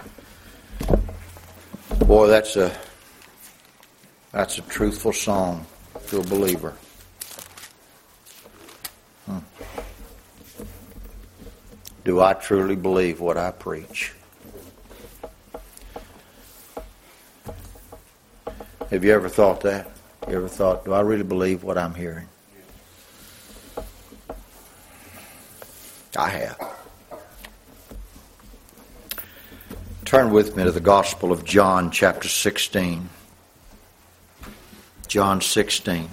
Boy, that's a truthful song to a believer. Do I truly believe what I preach? Have you ever thought that? You ever thought, do I really believe what I'm hearing? I have. Turn with me to the Gospel of John, chapter 16. John 16.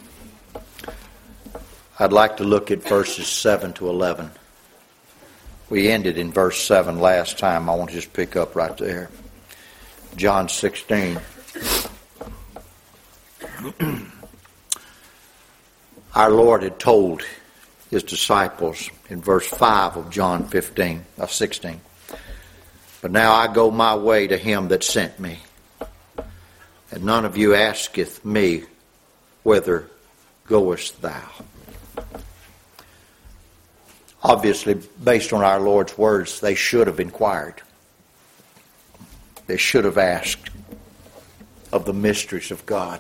I'd like to look at verses 7 to 11. We ended in verse 7 last time. I want to just pick up right there. John 16. Our Lord had told His disciples in verse 5 of John 16. But now I go my way to Him that sent me. And none of you asketh me, whither goest thou? Obviously, based on our Lord's words, they should have inquired. They should have asked of the mysteries of God.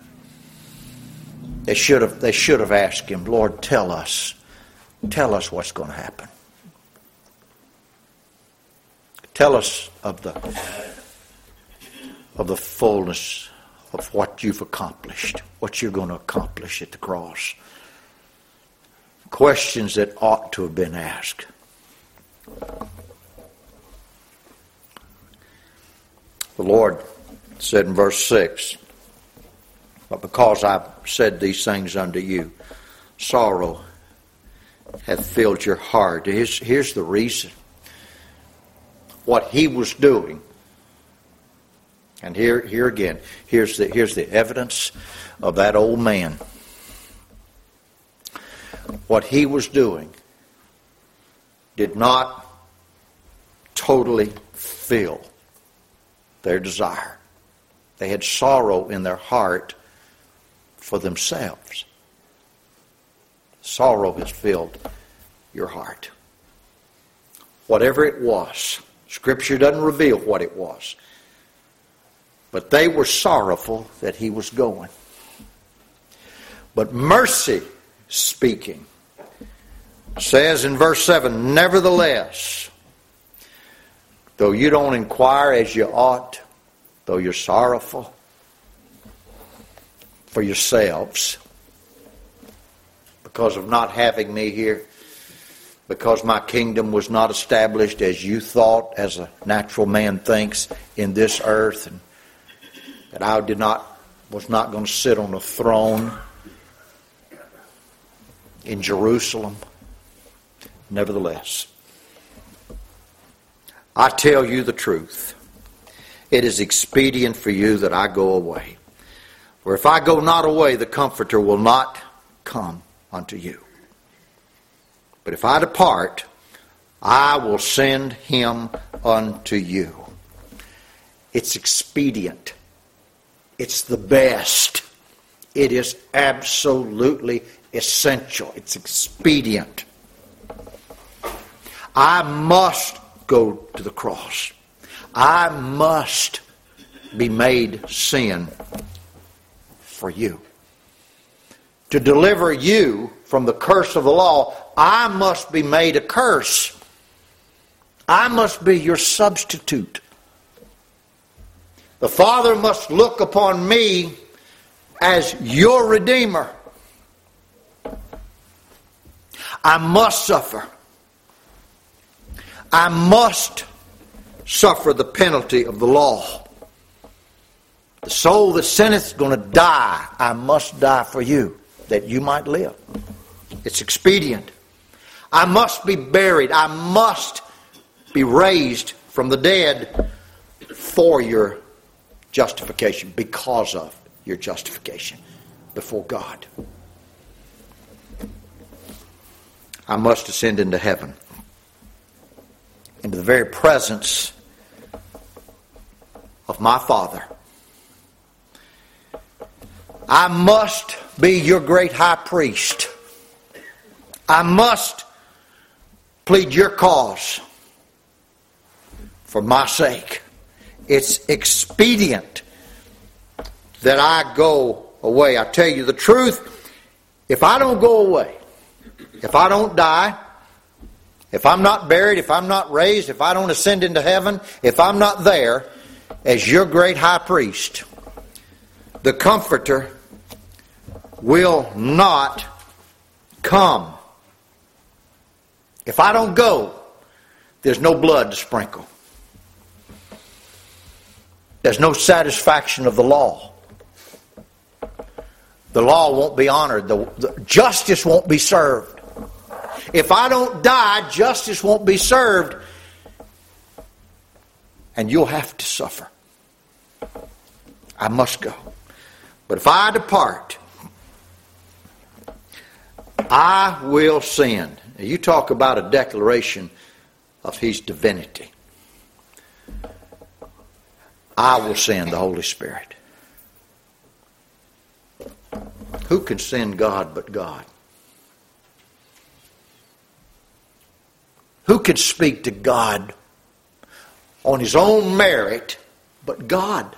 They should have asked Him, Lord, tell us what's going to happen. Tell us of the fullness of what you've accomplished, what you're going to accomplish at the cross. Questions that ought to have been asked. The Lord said in verse 6, but because I've said these things unto you, sorrow hath filled your heart. Here's the reason. What He was doing, and here again, here's the evidence of that old man. What He was doing did not totally fill their desire. They had sorrow in their heart for themselves. Sorrow has filled your heart. Whatever it was, Scripture doesn't reveal what it was. But they were sorrowful that He was going. But mercy speaking says in verse 7, nevertheless, though you don't inquire as you ought, though you're sorrowful for yourselves because of not having me here, because my kingdom was not established as you thought, as a natural man thinks in this earth, and that I was not going to sit on a throne in Jerusalem. Nevertheless, I tell you the truth. It is expedient for you that I go away. For if I go not away, the Comforter will not come unto you. But if I depart, I will send Him unto you. It's expedient. It's the best. It is absolutely essential. It's expedient. I must go to the cross. I must be made sin for you. To deliver you from the curse of the law, I must be made a curse. I must be your substitute. The Father must look upon me as your Redeemer. I must suffer. I must suffer the penalty of the law. The soul that sinneth is going to die. I must die for you, that you might live. It's expedient. I must be buried. I must be raised from the dead for your justification, because of your justification before God. I must ascend into heaven, into the very presence of my Father. I must be your great high priest. I must plead your cause for my sake. It's expedient that I go away. I tell you the truth, if I don't go away, if I don't die, if I'm not buried, if I'm not raised, if I don't ascend into heaven, if I'm not there as your great high priest, the Comforter will not come. If I don't go, there's no blood to sprinkle. There's no satisfaction of the law. The law won't be honored. The justice won't be served. If I don't die, justice won't be served. And you'll have to suffer. I must go. But if I depart, I will send. Now, you talk about a declaration of His divinity. I will send the Holy Spirit. Who can send God but God? Who can speak to God on His own merit but God?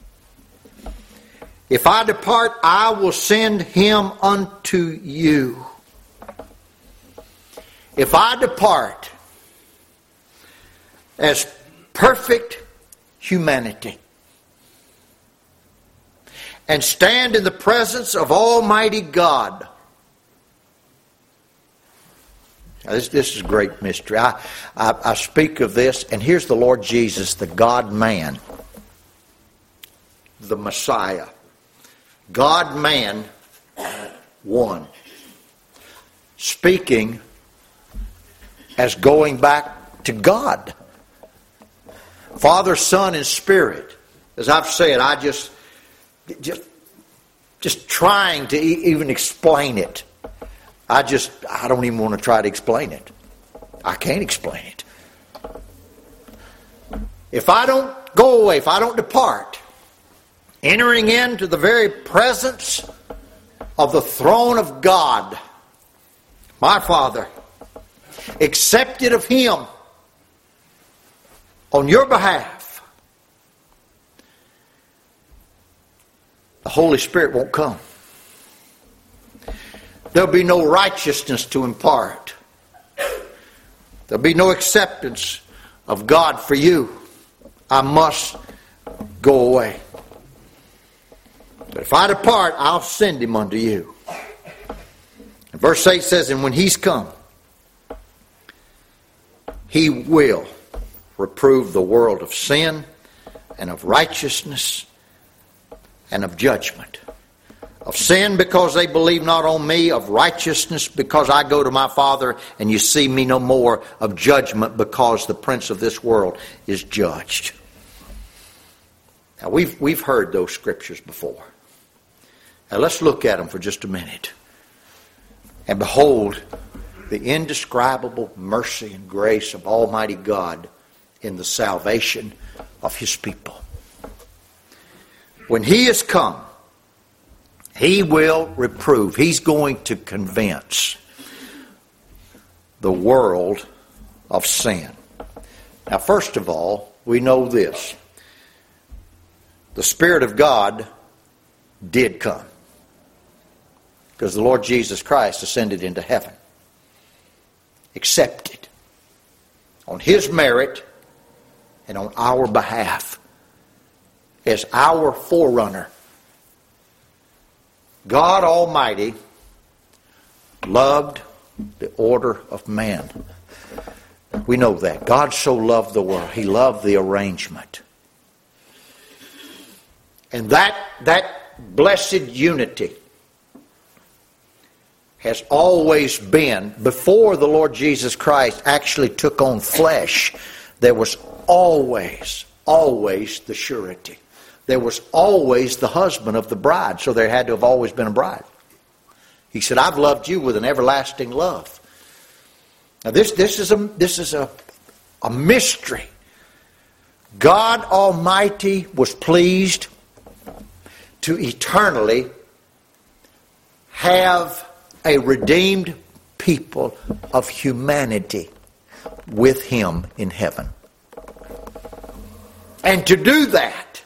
If I depart, I will send Him unto you. If I depart as perfect humanity and stand in the presence of Almighty God. Now, this is a great mystery. I speak of this, and here's the Lord Jesus, the God-man, the Messiah. God-man, one. Speaking as going back to God. Father, Son, and Spirit. As I've said, I just trying to even explain it. I don't even want to try to explain it. I can't explain it. If I don't go away, if I don't depart, entering into the very presence of the throne of God, my Father, accepted of Him on your behalf, the Holy Spirit won't come. There'll be no righteousness to impart. There'll be no acceptance of God for you. I must go away. But if I depart, I'll send Him unto you. And verse 8 says, and when He's come, He will reprove the world of sin and of righteousness and of judgment. Of sin because they believe not on me, of righteousness because I go to my Father and you see me no more, of judgment because the prince of this world is judged. Now we've heard those scriptures before. Now let's look at them for just a minute. And behold the indescribable mercy and grace of Almighty God in the salvation of His people. When He is come, He will reprove. He's going to convince the world of sin. Now, first of all, we know this. The Spirit of God did come. Because the Lord Jesus Christ ascended into heaven. Accepted. On His merit and on our behalf. As our forerunner. God Almighty loved the order of man. We know that. God so loved the world. He loved the arrangement. And that blessed unity has always been, before the Lord Jesus Christ actually took on flesh, there was always the surety. There was always the husband of the bride, so there had to have always been a bride. He said, I've loved you with an everlasting love. Now this is a mystery. God Almighty was pleased to eternally have a redeemed people of humanity with Him in heaven. And to do that,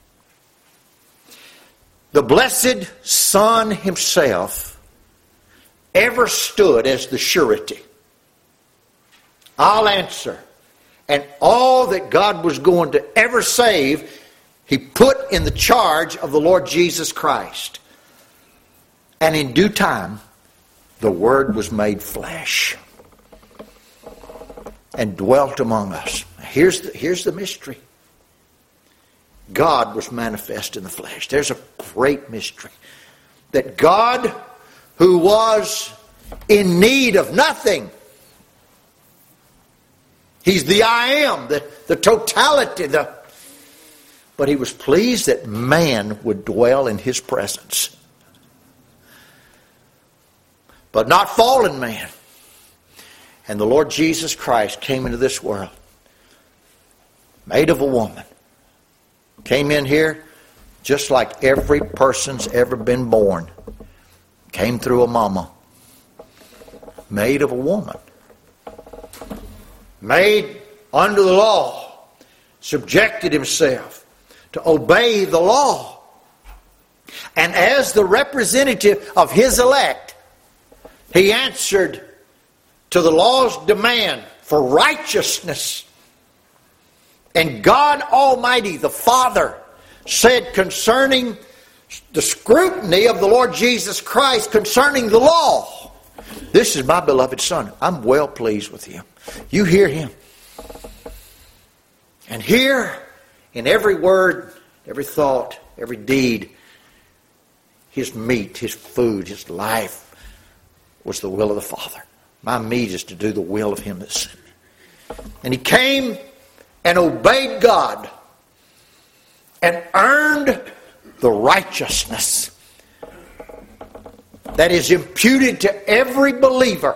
the blessed Son himself ever stood as the surety. I'll answer. And all that God was going to ever save, He put in the charge of the Lord Jesus Christ. And in due time, the Word was made flesh and dwelt among us. Here's the mystery. God was manifest in the flesh. There's a great mystery. That God, who was in need of nothing, He's the I am, the totality, but He was pleased that man would dwell in His presence. But not fallen man. And the Lord Jesus Christ came into this world, made of a woman. Came in here just like every person's ever been born. Came through a mama. Made of a woman. Made under the law. Subjected Himself to obey the law. And as the representative of His elect, He answered to the law's demand for righteousness. And God Almighty, the Father, said concerning the scrutiny of the Lord Jesus Christ concerning the law, this is my beloved Son. I'm well pleased with Him. You hear Him. And here, in every word, every thought, every deed, His meat, His food, His life was the will of the Father. My meat is to do the will of Him that sent me. And He came and obeyed God and earned the righteousness that is imputed to every believer.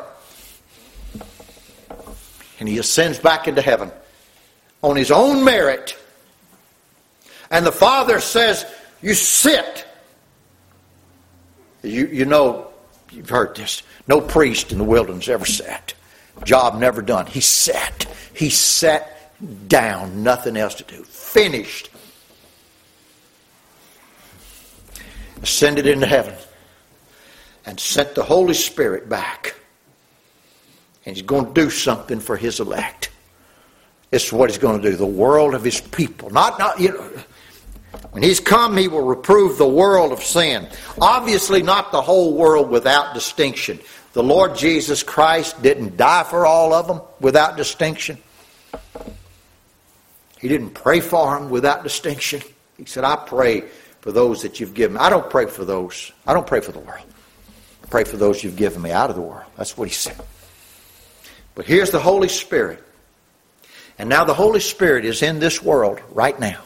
And He ascends back into heaven on His own merit. And the Father says, you sit. You know, you've heard this. No priest in the wilderness ever sat. Job never done. He sat. He sat down. Nothing else to do. Finished. Ascended into heaven. And sent the Holy Spirit back. And He's going to do something for His elect. This is what He's going to do. The world of His people. When He's come, He will reprove the world of sin. Obviously not the whole world without distinction. The Lord Jesus Christ didn't die for all of them without distinction. He didn't pray for them without distinction. He said, I pray for those that you've given me. I don't pray for those. I don't pray for the world. I pray for those you've given me out of the world. That's what He said. But here's the Holy Spirit. And now the Holy Spirit is in this world right now.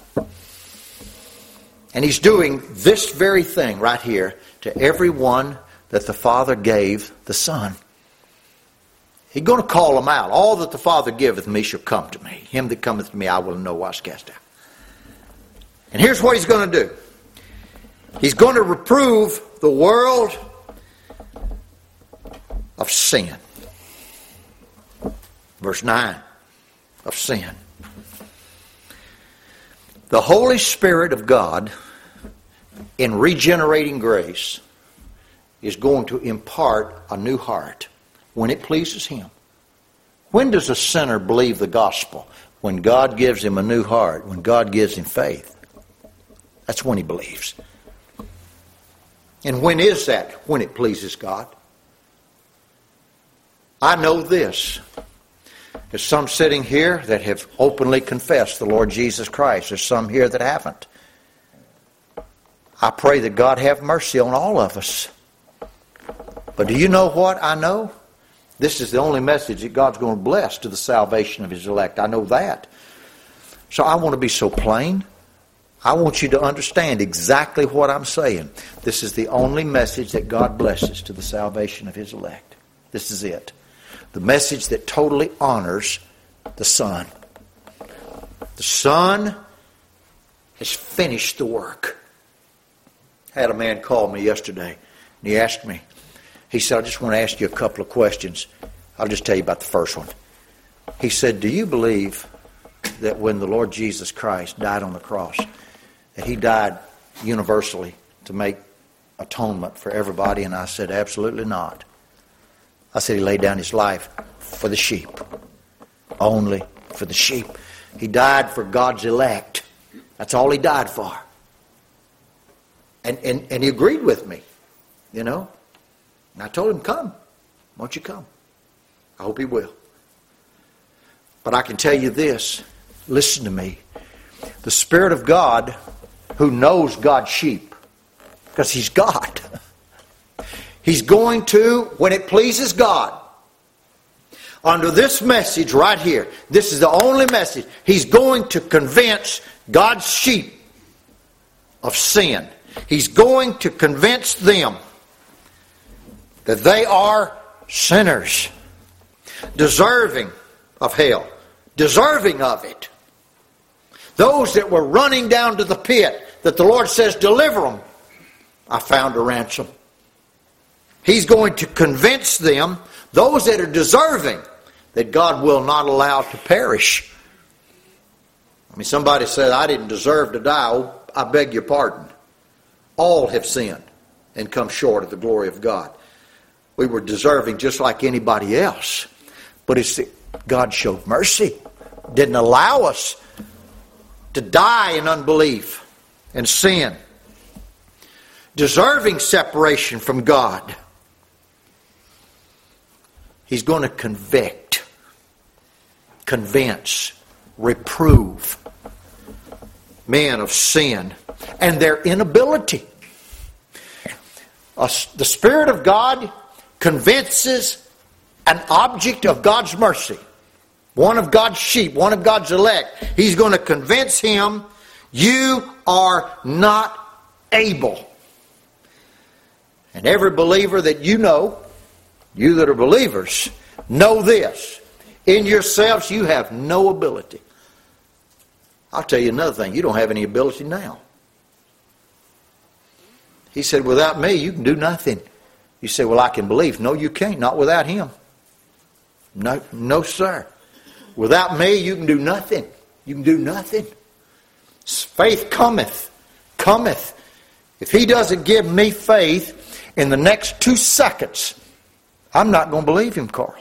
And He's doing this very thing right here to everyone that the Father gave the Son. He's going to call them out. All that the Father giveth me shall come to me. Him that cometh to me I will in no wise cast out. And here's what He's going to do. He's going to reprove the world of sin. Verse 9. Of sin. The Holy Spirit of God, in regenerating grace, is going to impart a new heart when it pleases Him. When does a sinner believe the gospel? When God gives him a new heart, when God gives him faith. That's when he believes. And when is that? When it pleases God. I know this. There's some sitting here that have openly confessed the Lord Jesus Christ. There's some here that haven't. I pray that God have mercy on all of us. But do you know what I know? This is the only message that God's going to bless to the salvation of His elect. I know that. So I want to be so plain. I want you to understand exactly what I'm saying. This is the only message that God blesses to the salvation of His elect. This is it. The message that totally honors the Son. The Son has finished the work. I had a man call me yesterday, and he asked me, he said, I just want to ask you a couple of questions. I'll just tell you about the first one. He said, do you believe that when the Lord Jesus Christ died on the cross, that He died universally to make atonement for everybody? And I said, absolutely not. I said He laid down His life for the sheep. Only for the sheep. He died for God's elect. That's all He died for. And He agreed with me, you know. And I told him, come. Won't you come? I hope he will. But I can tell you this. Listen to me. The Spirit of God, who knows God's sheep, because He's God, He's going to, when it pleases God, under this message right here, this is the only message, He's going to convince God's sheep of sin. He's going to convince them that they are sinners, deserving of hell, deserving of it. Those that were running down to the pit, that the Lord says, deliver them, I found a ransom. He's going to convince them, those that are deserving, that God will not allow to perish. I mean, somebody said, I didn't deserve to die. Oh, I beg your pardon. All have sinned and come short of the glory of God. We were deserving just like anybody else. But it's that God showed mercy. Didn't allow us to die in unbelief and sin. Deserving separation from God. He's going to convict, convince, reprove men of sin and their inability. The Spirit of God convinces an object of God's mercy, one of God's sheep, one of God's elect. He's going to convince him, you are not able. And every believer that you know, you that are believers, know this. In yourselves, you have no ability. I'll tell you another thing. You don't have any ability now. He said, without me, you can do nothing. You say, well, I can believe. No, you can't. Not without Him. No, sir. Without me, you can do nothing. You can do nothing. Faith cometh. If He doesn't give me faith in the next 2 seconds, I'm not going to believe Him, Carl.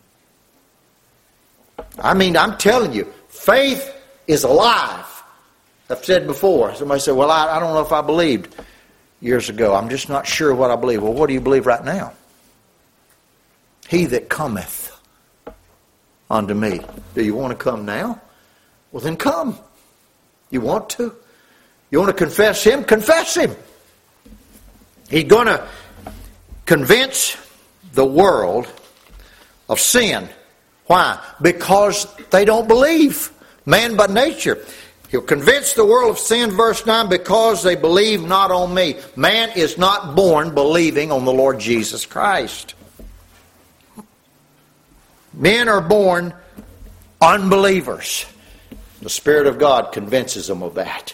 I mean, I'm telling you, faith is alive. I've said before, somebody said, well, I don't know if I believed years ago. I'm just not sure what I believe. Well, what do you believe right now? He that cometh unto me. Do you want to come now? Well, then come. You want to? You want to confess Him? Confess Him. He's going to convince the world of sin. Why? Because they don't believe. Man by nature. He'll convince the world of sin, verse 9, because they believe not on me. Man is not born believing on the Lord Jesus Christ. Men are born unbelievers. The Spirit of God convinces them of that.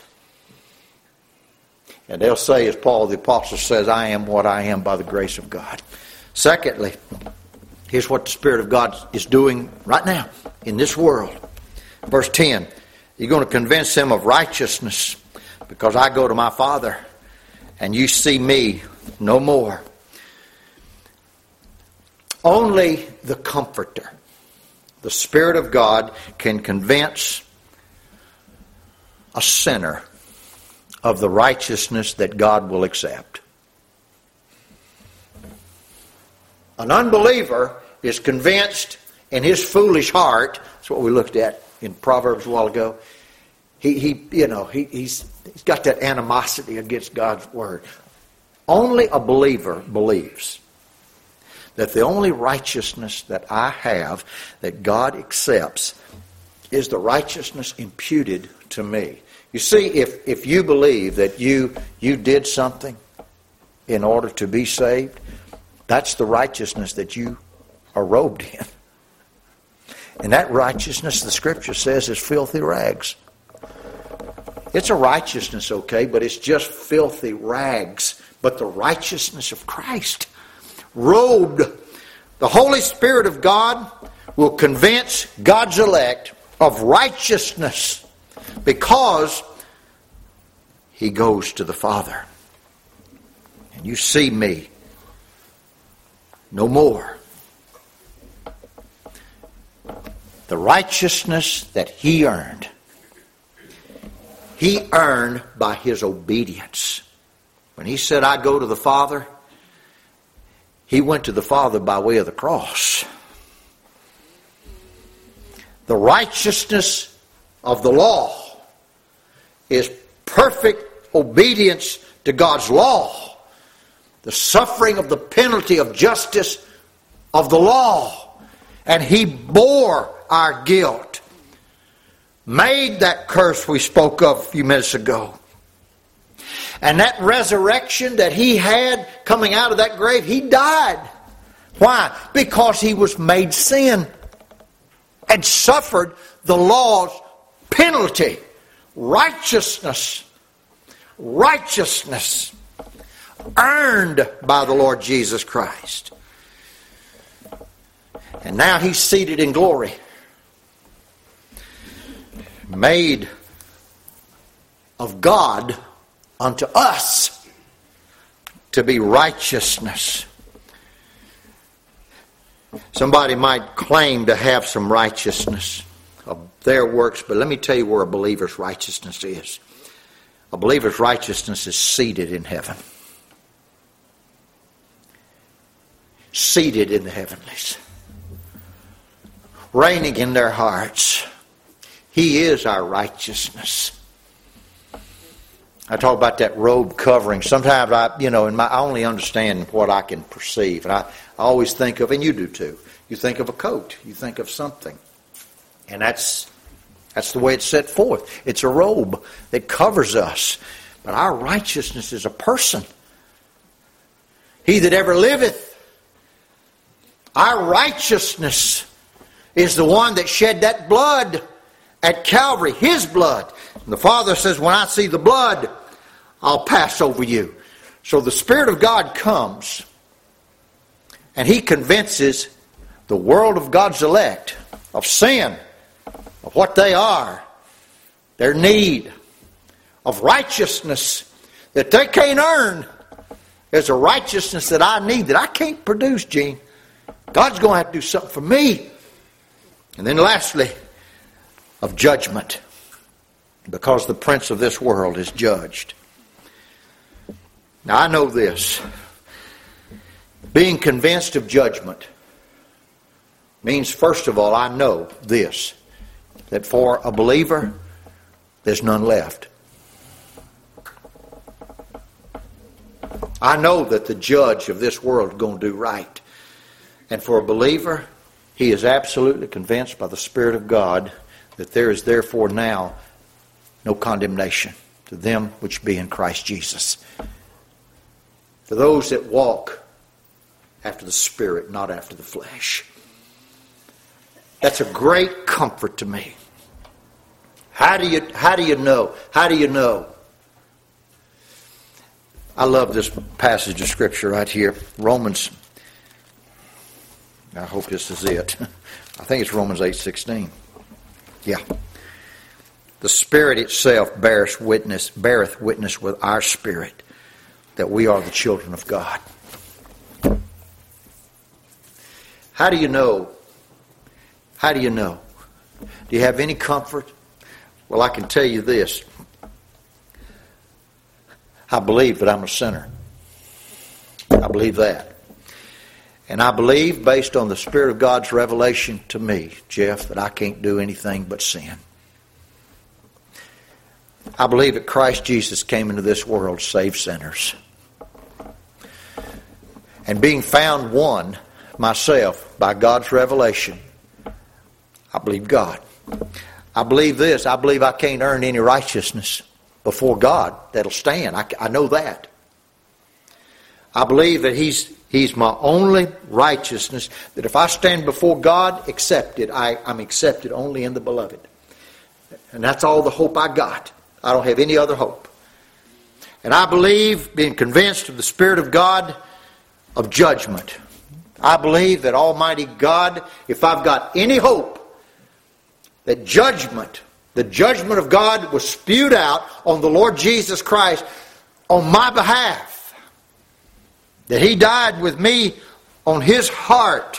And they'll say, as Paul the Apostle says, I am what I am by the grace of God. Secondly, here's what the Spirit of God is doing right now in this world. Verse 10, you're going to convince them of righteousness because I go to my Father and you see me no more. Only the Comforter, the Spirit of God, can convince a sinner of the righteousness that God will accept. An unbeliever is convinced in his foolish heart. That's what we looked at in Proverbs a while ago. He's got that animosity against God's Word. Only a believer believes that the only righteousness that I have, that God accepts, is the righteousness imputed to me. You see, if you believe that you did something in order to be saved, that's the righteousness that you are robed in. And that righteousness, the Scripture says, is filthy rags. It's a righteousness, okay, but it's just filthy rags. But the righteousness of Christ, robed, the Holy Spirit of God will convince God's elect of righteousness because He goes to the Father. And you see me no more. The righteousness that He earned by His obedience. When He said, I go to the Father, He went to the Father by way of the cross. The righteousness of the law is perfect obedience to God's law. The suffering of the penalty of justice of the law. And He bore our guilt. Made that curse we spoke of a few minutes ago. And that resurrection that He had coming out of that grave, He died. Why? Because He was made sin and suffered the law's penalty. Righteousness earned by the Lord Jesus Christ. And now He's seated in glory. Made of God unto us to be righteousness. Somebody might claim to have some righteousness of their works, but let me tell you where a believer's righteousness is. A believer's righteousness is seated in heaven. Seated in the heavenlies. Reigning in their hearts. He is our righteousness. I talk about that robe covering. Sometimes I only understand what I can perceive. And I always think of, and you do too, you think of a coat. You think of something. And that's the way it's set forth. It's a robe that covers us. But our righteousness is a person. He that ever liveth. Our righteousness is the one that shed that blood at Calvary, His blood. And the Father says, when I see the blood, I'll pass over you. So the Spirit of God comes and He convinces the world of God's elect of sin, of what they are, their need, of righteousness that they can't earn. There's a righteousness that I need that I can't produce, Gene. God's going to have to do something for me. And then lastly, of judgment, because the prince of this world is judged. Now I know this. Being convinced of judgment means, first of all, I know this, that for a believer, there's none left. I know that the judge of this world is going to do right. And for a believer, he is absolutely convinced by the Spirit of God that there is therefore now no condemnation to them which be in Christ Jesus. To those that walk after the Spirit, not after the flesh. That's a great comfort to me. How do you know? How do you know? I love this passage of Scripture right here. Romans, I hope this is it. I think it's Romans 8:16. Yeah. The Spirit itself beareth witness with our spirit that we are the children of God. How do you know? How do you know? Do you have any comfort? Well, I can tell you this. I believe that I'm a sinner. I believe that. And I believe, based on the Spirit of God's revelation to me, Jeff, that I can't do anything but sin. I believe that Christ Jesus came into this world to save sinners. And being found one myself by God's revelation, I believe God. I believe this. I believe I can't earn any righteousness before God that'll stand. I know that. I believe that He's my only righteousness, that if I stand before God accepted, I'm accepted only in the beloved. And that's all the hope I got. I don't have any other hope. And I believe, being convinced of the Spirit of God, of judgment. I believe that Almighty God, if I've got any hope, that the judgment of God was spewed out on the Lord Jesus Christ on my behalf. That He died with me on His heart.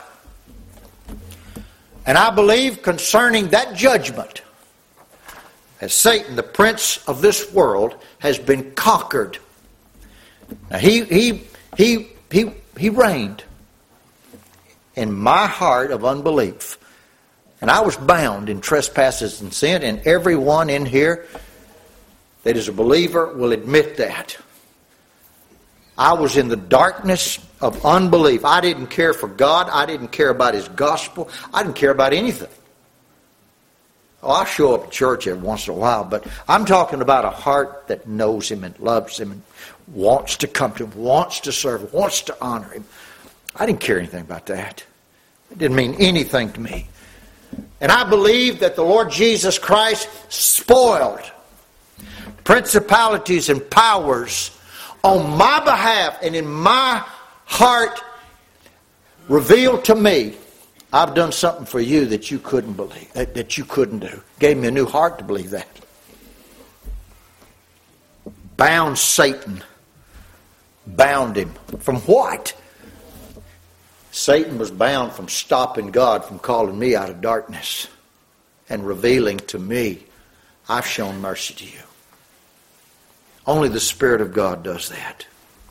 And I believe concerning that judgment, as Satan, the prince of this world, has been conquered. Now he reigned in my heart of unbelief. And I was bound in trespasses and sin, and everyone in here that is a believer will admit that. I was in the darkness of unbelief. I didn't care for God. I didn't care about His gospel. I didn't care about anything. Oh, I'll show up at church every once in a while, but I'm talking about a heart that knows Him and loves Him and wants to come to Him, wants to serve Him, wants to honor Him. I didn't care anything about that. It didn't mean anything to me. And I believe that the Lord Jesus Christ spoiled principalities and powers on my behalf and in my heart, revealed to me, I've done something for you that you couldn't believe, that you couldn't do. Gave me a new heart to believe that. Bound Satan. Bound him. From what? Satan was bound from stopping God from calling me out of darkness and revealing to me, I've shown mercy to you. Only the Spirit of God does that.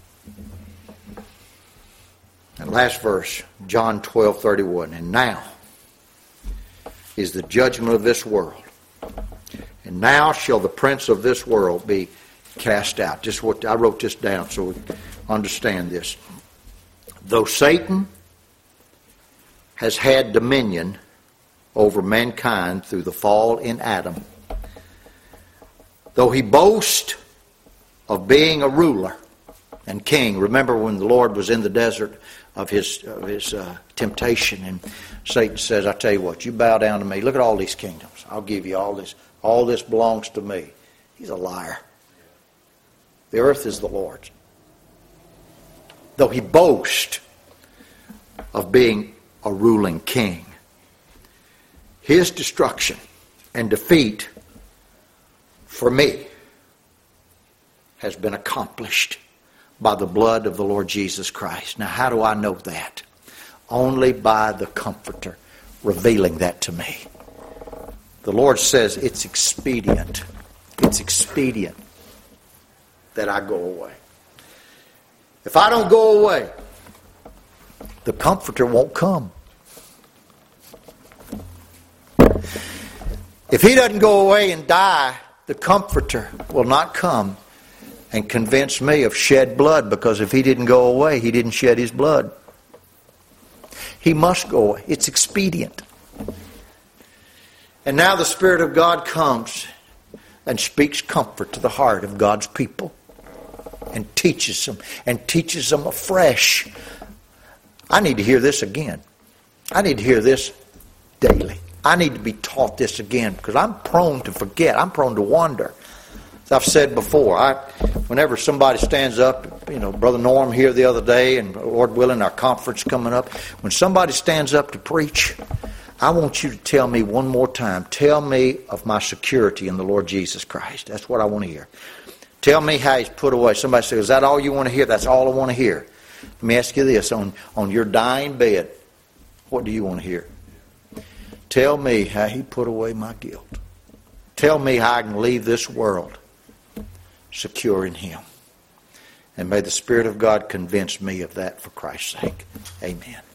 And last verse, John 12:31. And now is the judgment of this world. And now shall the prince of this world be cast out. Just what I wrote this down so we understand this. Though Satan has had dominion over mankind through the fall in Adam, though he boasts of being a ruler and king. Remember when the Lord was in the desert of his temptation, and Satan says, I tell you what, you bow down to me. Look at all these kingdoms. I'll give you all this. All this belongs to me. He's a liar. The earth is the Lord's. Though he boasts of being a ruling king, his destruction and defeat for me has been accomplished by the blood of the Lord Jesus Christ. Now, how do I know that? Only by the Comforter revealing that to me. The Lord says it's expedient. It's expedient that I go away. If I don't go away, the Comforter won't come. If He doesn't go away and die, the Comforter will not come and convince me of shed blood, because if He didn't go away, He didn't shed His blood. He must go away. It's expedient. And now the Spirit of God comes and speaks comfort to the heart of God's people and teaches them afresh. I need to hear this again. I need to hear this daily. I need to be taught this again, because I'm prone to forget. I'm prone to wander. As I've said before, whenever somebody stands up, Brother Norm here the other day, and Lord willing, our conference coming up, when somebody stands up to preach, I want you to tell me one more time, tell me of my security in the Lord Jesus Christ. That's what I want to hear. Tell me how He's put away. Somebody says, is that all you want to hear? That's all I want to hear. Let me ask you this, on your dying bed, what do you want to hear? Tell me how He put away my guilt. Tell me how I can leave this world secure in Him. And may the Spirit of God convince me of that for Christ's sake. Amen.